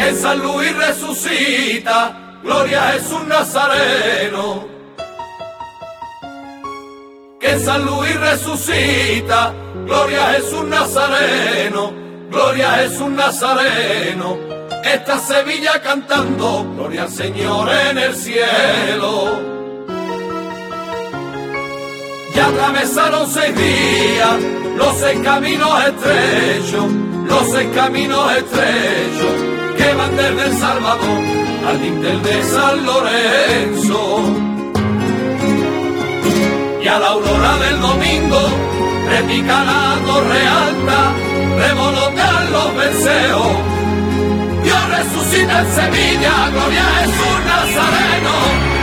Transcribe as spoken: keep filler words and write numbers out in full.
que San Luis resucita, gloria a Jesús Nazareno. Que San Luis resucita, gloria a Jesús Nazareno, gloria a Jesús Nazareno. Está Sevilla cantando, gloria al Señor en el cielo. Ya atravesaron seis días los seis caminos estrechos, los seis caminos estrechos que van desde El Salvador al dintel de San Lorenzo. Y a la aurora del domingo repica la torre alta, revolotean los verseos. Dios resucita en Sevilla, gloria a Jesús Nazareno.